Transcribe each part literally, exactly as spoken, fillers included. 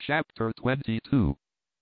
Chapter twenty-two.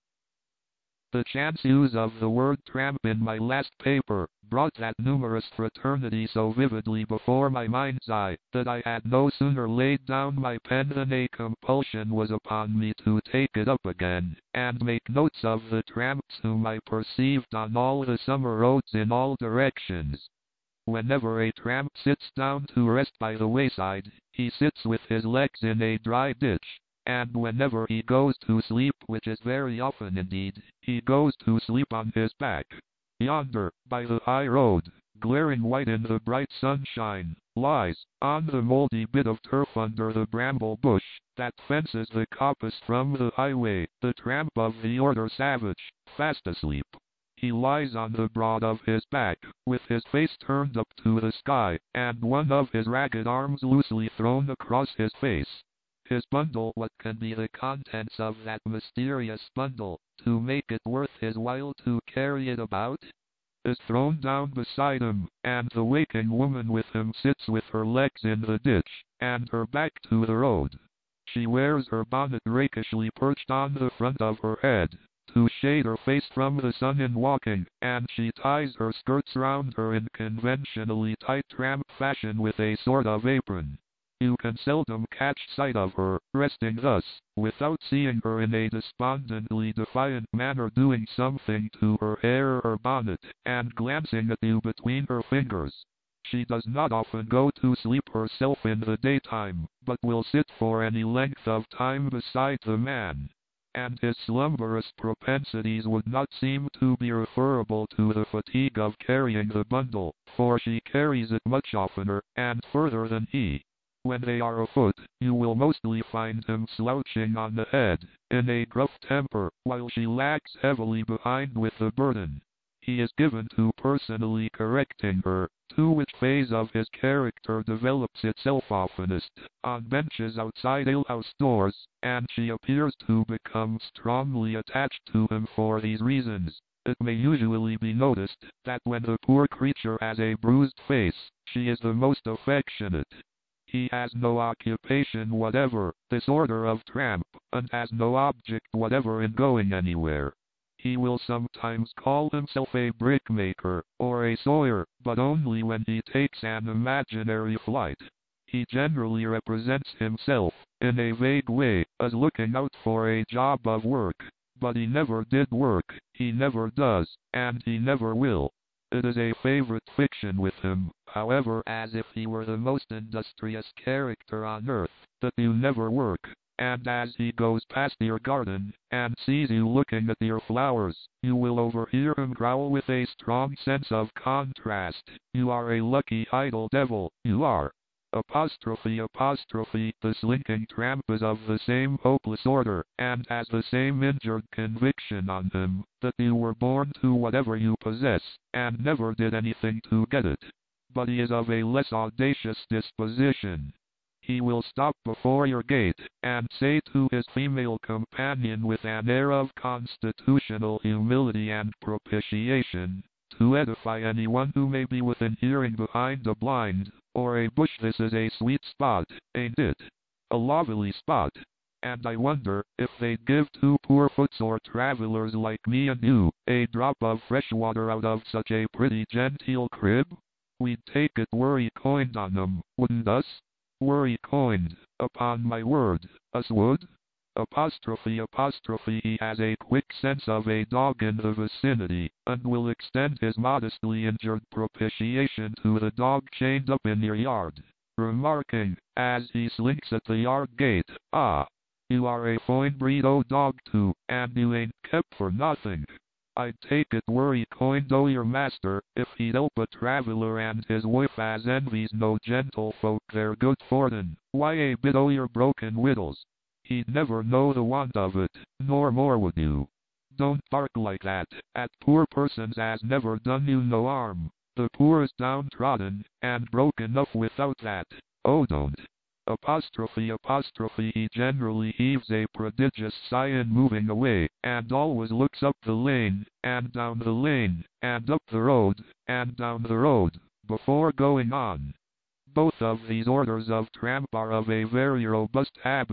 The chance use of the word tramp in my last paper brought that numerous fraternity so vividly before my mind's eye that I had no sooner laid down my pen than a compulsion was upon me to take it up again, and make notes of the tramps whom I perceived on all the summer roads in all directions. Whenever a tramp sits down to rest by the wayside, he sits with his legs in a dry ditch. And whenever he goes to sleep, which is very often indeed, he goes to sleep on his back. Yonder, by the high road, glaring white in the bright sunshine, lies, on the moldy bit of turf under the bramble bush that fences the coppice from the highway, the tramp of the order Savage, fast asleep. He lies on the broad of his back, with his face turned up to the sky, and one of his ragged arms loosely thrown across his face. His bundle, what can be the contents of that mysterious bundle, to make it worth his while to carry it about, is thrown down beside him, and the waking woman with him sits with her legs in the ditch, and her back to the road. She wears her bonnet rakishly perched on the front of her head, to shade her face from the sun in walking, and she ties her skirts round her in conventionally tight tramp fashion with a sort of apron. You can seldom catch sight of her, resting thus, without seeing her in a despondently defiant manner doing something to her hair or bonnet, and glancing at you between her fingers. She does not often go to sleep herself in the daytime, but will sit for any length of time beside the man. And his slumberous propensities would not seem to be referable to the fatigue of carrying the bundle, for she carries it much oftener, and further than he. When they are afoot, you will mostly find him slouching on the head, in a gruff temper, while she lags heavily behind with the burden. He is given to personally correcting her, to which phase of his character develops itself oftenest on benches outside alehouse doors, and she appears to become strongly attached to him for these reasons. It may usually be noticed that when the poor creature has a bruised face, she is the most affectionate. He has no occupation whatever, this order of tramp, and has no object whatever in going anywhere. He will sometimes call himself a brickmaker, or a sawyer, but only when he takes an imaginary flight. He generally represents himself, in a vague way, as looking out for a job of work, but he never did work, he never does, and he never will. It is a favorite fiction with him, however, as if he were the most industrious character on earth, that you never work, and as he goes past your garden, and sees you looking at your flowers, you will overhear him growl with a strong sense of contrast, "You are a lucky idle devil, you are." Apostrophe apostrophe, the slinking tramp is of the same hopeless order, and has the same injured conviction on him, that you were born to whatever you possess, and never did anything to get it. But he is of a less audacious disposition. He will stop before your gate, and say to his female companion with an air of constitutional humility and propitiation, to edify anyone who may be within hearing behind a blind, or a bush, "This is a sweet spot, ain't it? A lovely spot. And I wonder if they'd give two poor footsore travelers like me and you a drop of fresh water out of such a pretty genteel crib? We'd take it worry coined on 'em, wouldn't us? Worry coined, upon my word, us would." Apostrophe apostrophe, he has a quick sense of a dog in the vicinity, and will extend his modestly injured propitiation to the dog chained up in your yard, remarking, as he slinks at the yard gate, "Ah, you are a fine breed o' dog too, and you ain't kept for nothing. I'd take it worry coined o' your master, if he'd help a traveller and his wife as envies no gentlefolk their good fortune, why a bit o' your broken wittles. He'd never know the want of it, nor more would you. Don't bark like that at poor persons as never done you no harm. The poor is downtrodden, and broke enough without that. Oh, don't." Apostrophe apostrophe, he generally heaves a prodigious sigh in moving away, and always looks up the lane, and down the lane, and up the road, and down the road, before going on. Both of these orders of tramp are of a very robust habit,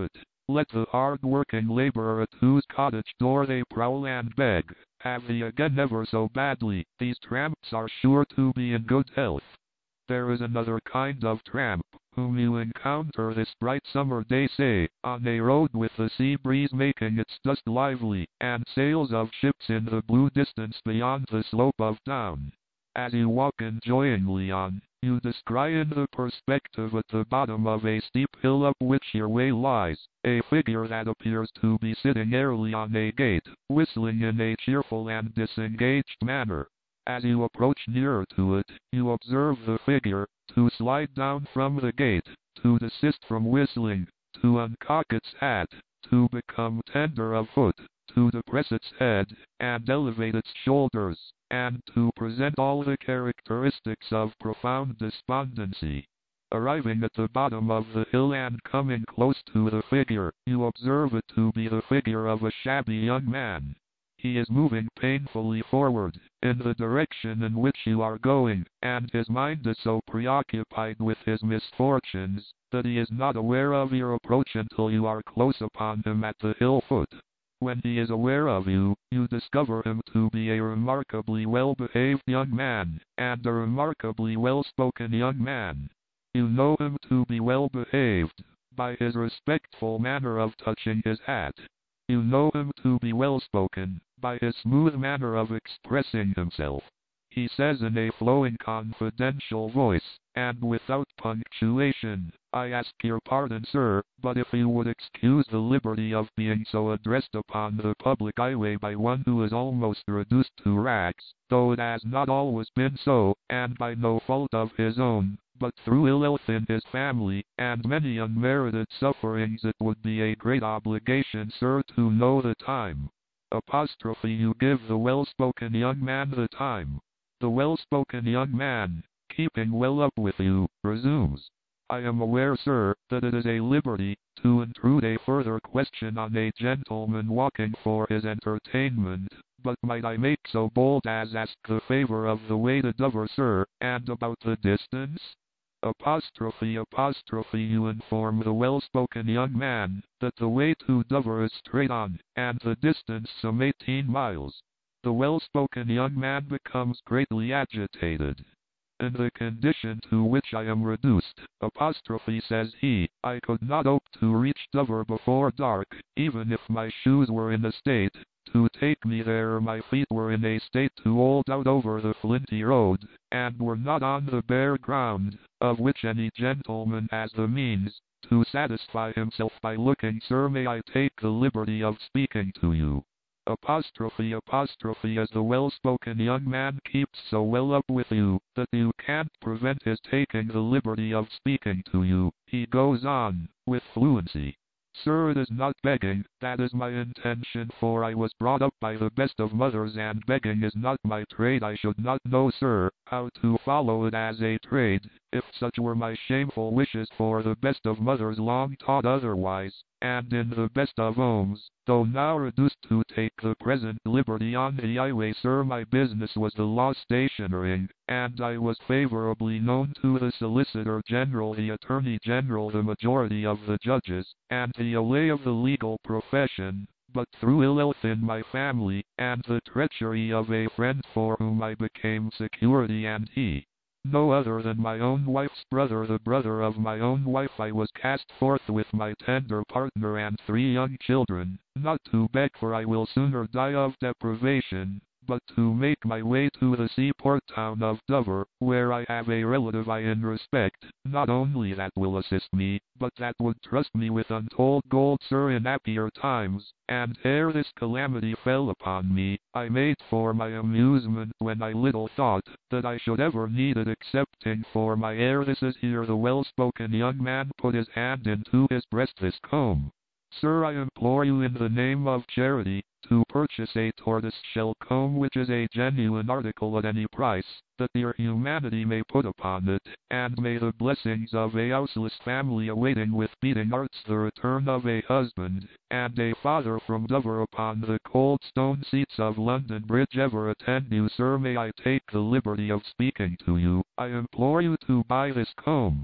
Let the hard-working laborer at whose cottage door they prowl and beg, have he again ever so badly, these tramps are sure to be in good health. There is another kind of tramp, whom you encounter this bright summer day, say, on a road with the sea breeze making its dust lively, and sails of ships in the blue distance beyond the slope of down. As you walk enjoyingly on, you descry in the perspective at the bottom of a steep hill up which your way lies, a figure that appears to be sitting airily on a gate, whistling in a cheerful and disengaged manner. As you approach nearer to it, you observe the figure to slide down from the gate, to desist from whistling, to uncock its hat, to become tender of foot, to depress its head, and elevate its shoulders, and to present all the characteristics of profound despondency. Arriving at the bottom of the hill and coming close to the figure, you observe it to be the figure of a shabby young man. He is moving painfully forward, in the direction in which you are going, and his mind is so preoccupied with his misfortunes, that he is not aware of your approach until you are close upon him at the hill foot. When he is aware of you, you discover him to be a remarkably well-behaved young man, and a remarkably well-spoken young man. You know him to be well-behaved by his respectful manner of touching his hat. You know him to be well-spoken by his smooth manner of expressing himself. He says in a flowing confidential voice, and without punctuation, "I ask your pardon, sir, but if you would excuse the liberty of being so addressed upon the public highway by one who is almost reduced to rags, though it has not always been so, and by no fault of his own, but through ill health in his family, and many unmerited sufferings, it would be a great obligation, sir, to know the time." Apostrophe you give the well-spoken young man the time. The well-spoken young man, keeping well up with you, resumes, "I am aware, sir, that it is a liberty to intrude a further question on a gentleman walking for his entertainment, but might I make so bold as ask the favor of the way to Dover, sir, and about the distance?" Apostrophe apostrophe you inform the well-spoken young man that the way to Dover is straight on, and the distance some eighteen miles. The well-spoken young man becomes greatly agitated. "In the condition to which I am reduced," apostrophe says he, "I could not hope to reach Dover before dark, even if my shoes were in a state to take me there, or my feet were in a state to hold out over the flinty road, and were not on the bare ground, of which any gentleman has the means to satisfy himself by looking. Sir, may I take the liberty of speaking to you?" Apostrophe apostrophe as the well-spoken young man keeps so well up with you that you can't prevent his taking the liberty of speaking to you, he goes on, with fluency, "Sir, it is not begging, that is my intention, for I was brought up by the best of mothers, and begging is not my trade. I should not know, sir, how to follow it as a trade, if such were my shameful wishes, for the best of mothers long taught otherwise, and in the best of homes, though now reduced to take the present liberty on the highway, sir, my business was the law stationering, and I was favorably known to the Solicitor General, the Attorney General, the majority of the judges, and the allay of the legal profession, but through ill health in my family, and the treachery of a friend for whom I became security, and he, no other than my own wife's brother, the brother of my own wife, I was cast forth with my tender partner and three young children, not to beg, for I will sooner die of deprivation, but to make my way to the seaport town of Dover, where I have a relative I in respect, not only that will assist me, but that would trust me with untold gold, sir, in happier times, and ere this calamity fell upon me, I made for my amusement, when I little thought that I should ever need it, excepting for my heir. This is," here the well-spoken young man put his hand into his breast, "this comb. Sir, I implore you in the name of charity, to purchase a tortoise-shell comb, which is a genuine article at any price, that your humanity may put upon it, and may the blessings of a houseless family awaiting with beating hearts the return of a husband and a father from Dover upon the cold stone seats of London Bridge ever attend you. Sir, may I take the liberty of speaking to you? I implore you to buy this comb."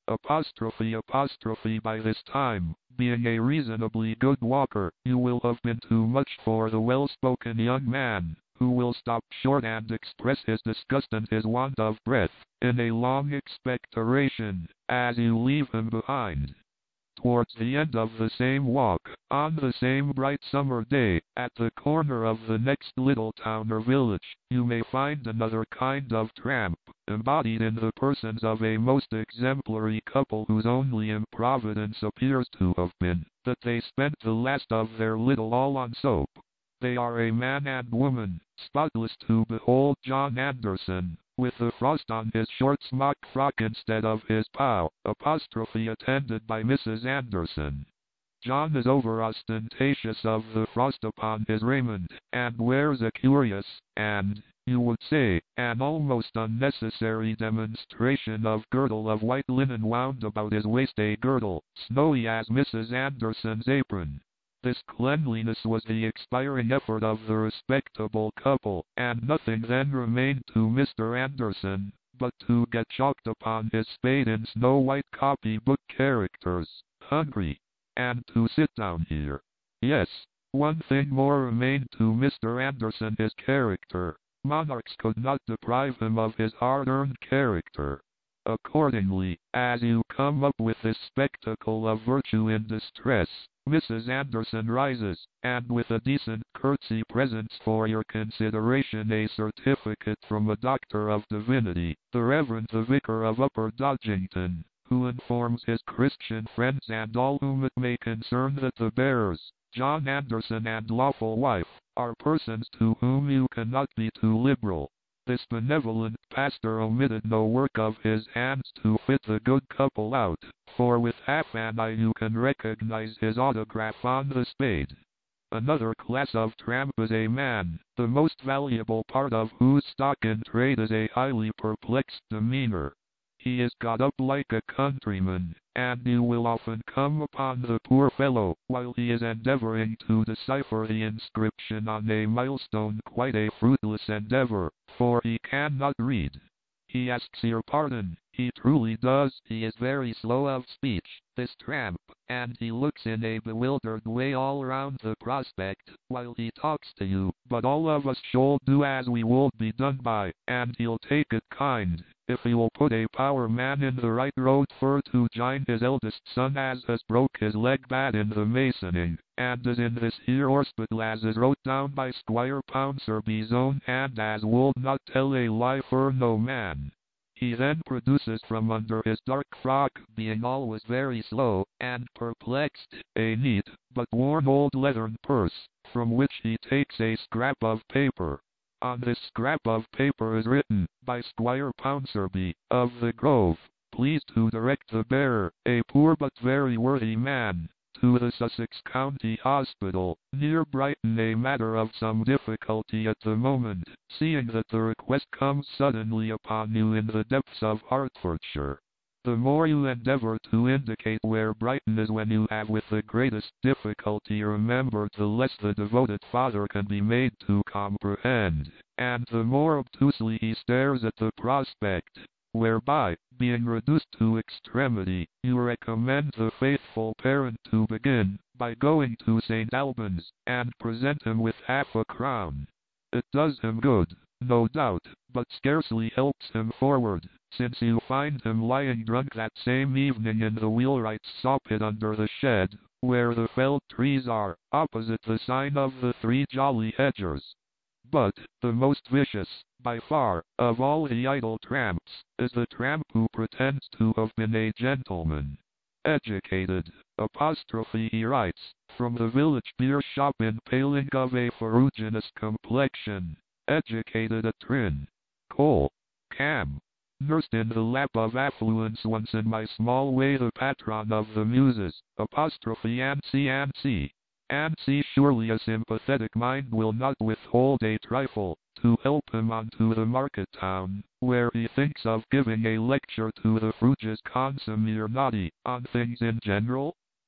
apostrophe apostrophe by this time, being a reasonably good walker, you will have been too much for the well-spoken young man, who will stop short and express his disgust and his want of breath, in a long expectoration, as you leave him behind. Towards the end of the same walk, on the same bright summer day, at the corner of the next little town or village, you may find another kind of tramp, embodied in the persons of a most exemplary couple whose only improvidence appears to have been that they spent the last of their little all on soap. They are a man and woman, spotless to behold. John Anderson, with the frost on his short smock frock instead of his pow, apostrophe attended by Missus Anderson. John is over ostentatious of the frost upon his raiment, and wears a curious, and, you would say, an almost unnecessary demonstration of girdle of white linen wound about his waist, a girdle, snowy as Missus Anderson's apron. This cleanliness was the expiring effort of the respectable couple, and nothing then remained to Mister Anderson, but to get chalked upon his spade in snow-white copy-book characters, "Hungry," and to sit down here. Yes, one thing more remained to Mister Anderson, his character. Monarchs could not deprive him of his hard-earned character. Accordingly, as you come up with this spectacle of virtue in distress, Missus Anderson rises, and with a decent curtsy presents for your consideration a certificate from a Doctor of Divinity, the Reverend the Vicar of Upper Dodgington, who informs his Christian friends and all whom it may concern that the bearers, John Anderson and lawful wife, are persons to whom you cannot be too liberal. This benevolent pastor omitted no work of his hands to fit the good couple out, for with half an eye you can recognize his autograph on the spade. Another class of tramp is a man, the most valuable part of whose stock in trade is a highly perplexed demeanor. He is got up like a countryman, and you will often come upon the poor fellow, while he is endeavoring to decipher the inscription on a milestone, quite a fruitless endeavor, for he cannot read. He asks your pardon, he truly does. He is very slow of speech, this tramp, and he looks in a bewildered way all round the prospect, while he talks to you, but all of us shall do as we would be done by, and he'll take it kind, if he will put a power man in the right road for to join his eldest son as has broke his leg bad in the masoning, and is in this here hospital as is wrote down by Squire Pouncerby's own hand, as would not tell a lie for no man. He then produces from under his dark frock, being always very slow and perplexed, a neat but worn old leathern purse, from which he takes a scrap of paper. On this scrap of paper is written, by Squire Pouncerby, of the Grove, "Please to direct the bearer, a poor but very worthy man, to the Sussex County Hospital, near Brighton, a matter of some difficulty at the moment, seeing that the request comes suddenly upon you in the depths of Hertfordshire." The more you endeavor to indicate where Brighton is when you have with the greatest difficulty remembered, the less the devoted father can be made to comprehend, and the more obtusely he stares at the prospect, whereby, being reduced to extremity, you recommend the faithful parent to begin by going to Saint Albans, and present him with half a crown. It does him good, no doubt, but scarcely helps him forward, since you find him lying drunk that same evening in the wheelwright's saw-pit under the shed, where the felled trees are, opposite the sign of the Three Jolly Hedgers. But, the most vicious, by far, of all the idle tramps, is the tramp who pretends to have been a gentleman. Educated, apostrophe he writes, from the village beer shop in Paling, of a ferruginous complexion, educated at Trin, Cole, Cam, nursed in the lap of affluence, once in my small way the patron of the muses, apostrophe Ansi Ansi. Ansi, surely a sympathetic mind will not withhold a trifle, to help him on to the market town, where he thinks of giving a lecture to the fruges consumere naughty, on things in general.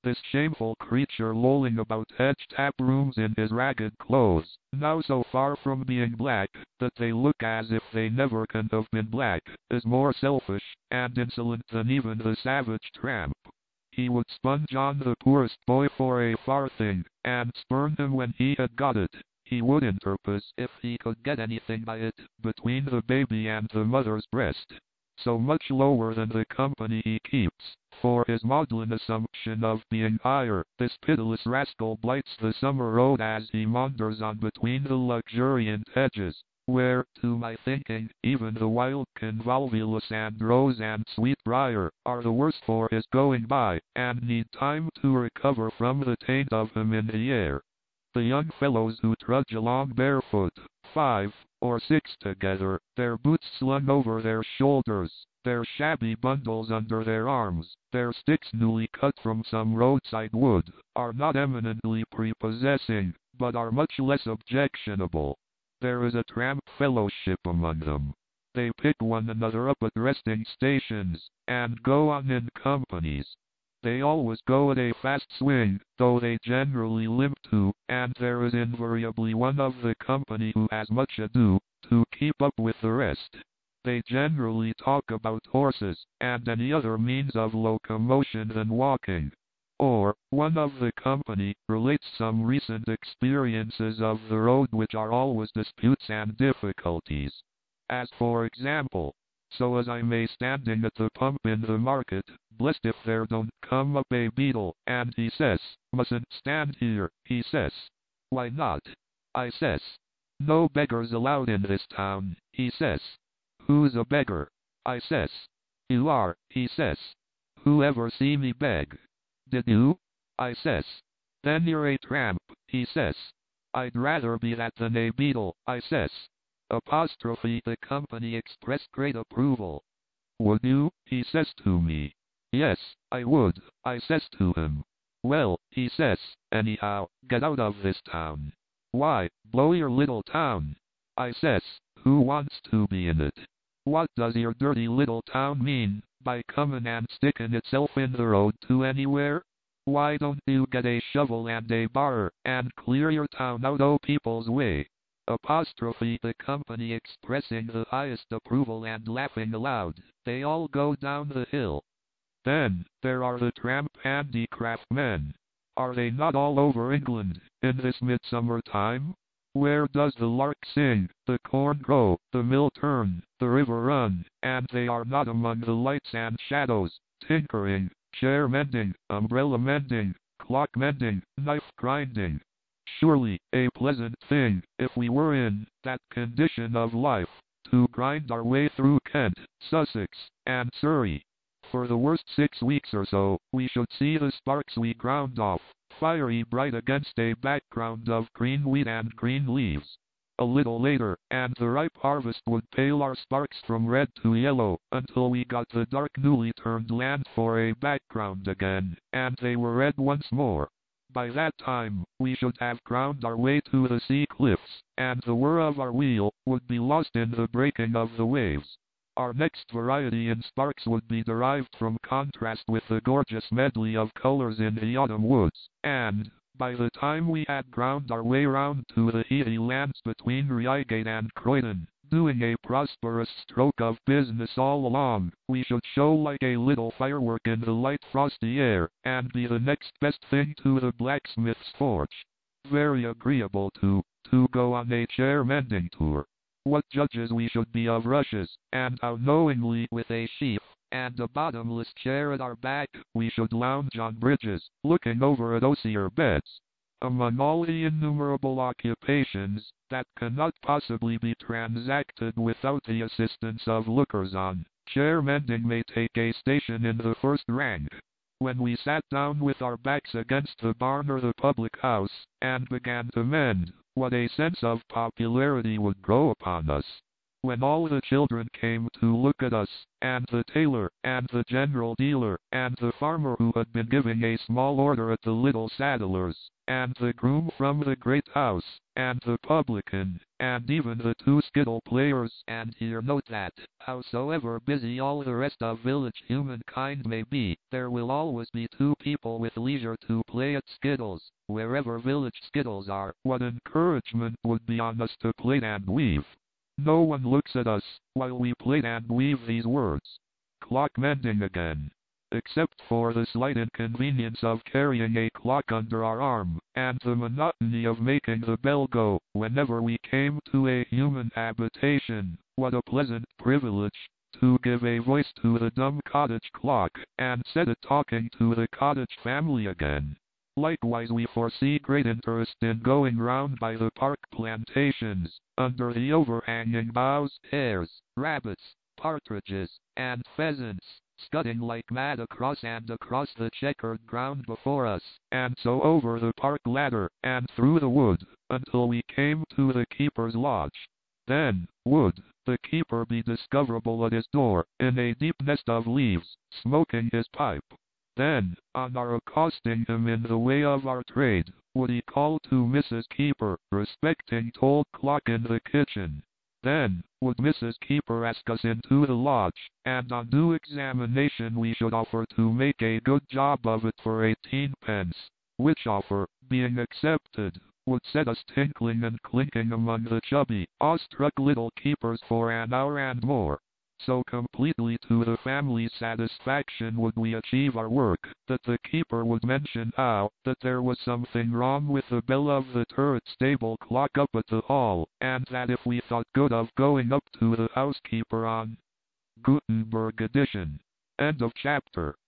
This shameful creature lolling about hedge tap rooms in his ragged clothes, now so far from being black that they look as if they never can have been black, is more selfish and insolent than even the savage tramp. He would sponge on the poorest boy for a farthing, and spurn him when he had got it. He would interpose, if he could get anything by it, between the baby and the mother's breast. So much lower than the company he keeps, for his maudlin assumption of being higher, this pitiless rascal blights the summer road as he wanders on between the luxuriant hedges, where, to my thinking, even the wild convolvulus and rose and sweetbriar are the worse for his going by, and need time to recover from the taint of him in the air. The young fellows who trudge along barefoot, five or six together, their boots slung over their shoulders, their shabby bundles under their arms, their sticks newly cut from some roadside wood, are not eminently prepossessing, but are much less objectionable. There is a tramp fellowship among them. They pick one another up at resting stations, and go on in companies. They always go at a fast swing, though they generally limp too, and there is invariably one of the company who has much ado to keep up with the rest. They generally talk about horses, and any other means of locomotion than walking. Or, one of the company relates some recent experiences of the road which are always disputes and difficulties. As for example, so as I may standing at the pump in the market, blessed if there don't come up a beadle, and he says, mustn't stand here, he says. Why not? I says. No beggars allowed in this town, he says. Who's a beggar? I says. You are, he says. Who ever see me beg? Did you? I says. Then you're a tramp, he says. I'd rather be that than a beadle, I says. Apostrophe the company expressed great approval. Would you? He says to me. Yes, I would, I says to him. Well, he says, anyhow, get out of this town. Why, blow your little town. I says, who wants to be in it? What does your dirty little town mean by coming and sticking itself in the road to anywhere? Why don't you get a shovel and a bar, and clear your town out o' people's way? Apostrophe the company expressing the highest approval and laughing aloud, they all go down the hill. Then, there are the tramp handicraft men. Are they not all over England, in this midsummer time? Where does the lark sing, the corn grow, the mill turn, the river run, and they are not among the lights and shadows, tinkering, chair mending, umbrella mending, clock mending, knife grinding. Surely, a pleasant thing, if we were in that condition of life, to grind our way through Kent, Sussex, and Surrey. For the worst six weeks or so, we should see the sparks we ground off, fiery bright against a background of green wheat and green leaves. A little later, and the ripe harvest would pale our sparks from red to yellow, until we got the dark newly turned land for a background again, and they were red once more. By that time, we should have ground our way to the sea cliffs, and the whir of our wheel would be lost in the breaking of the waves. Our next variety in sparks would be derived from contrast with the gorgeous medley of colors in the autumn woods, and, by the time we had ground our way round to the heathy lands between Reigate and Croydon, doing a prosperous stroke of business all along, we should show like a little firework in the light frosty air, and be the next best thing to the blacksmith's forge. Very agreeable to, to go on a chair mending tour. What judges we should be of rushes, and how knowingly with a sheaf, and a bottomless chair at our back, we should lounge on bridges, looking over at osier beds. Among all the innumerable occupations that cannot possibly be transacted without the assistance of lookers-on, chair mending may take a station in the first rank. When we sat down with our backs against the barn or the public house, and began to mend, what a sense of popularity would grow upon us. when all the children came to look at us, and the tailor, and the general dealer, and the farmer who had been giving a small order at the little saddler's, and the groom from the great house, and the publican, and even the two skittle players. And here note that, howsoever busy all the rest of village humankind may be, there will always be two people with leisure to play at skittles, wherever village skittles are. What encouragement would be on us to plait and weave! No one looks at us, while we plait and weave these words. Clock mending again. Except for the slight inconvenience of carrying a clock under our arm, and the monotony of making the bell go, whenever we came to a human habitation, what a pleasant privilege, to give a voice to the dumb cottage clock, and set it talking to the cottage family again. Likewise we foresee great interest in going round by the park plantations, under the overhanging boughs, hares, rabbits, partridges, and pheasants, scudding like mad across and across the checkered ground before us, and so over the park ladder, and through the wood, until we came to the keeper's lodge. Then, would the keeper be discoverable at his door, in a deep nest of leaves, smoking his pipe. Then, on our accosting him in the way of our trade, would he call to Missus Keeper, respecting told clock in the kitchen. Then, would Missus Keeper ask us into the lodge, and on due examination we should offer to make a good job of it for eighteen pence, which offer, being accepted, would set us tinkling and clinking among the chubby, awestruck little keepers for an hour and more. So completely to the family's satisfaction would we achieve our work, that the keeper would mention how, that there was something wrong with the bell of the turret stable clock up at the hall, and that if we thought good of going up to the housekeeper on Gutenberg edition. End of chapter.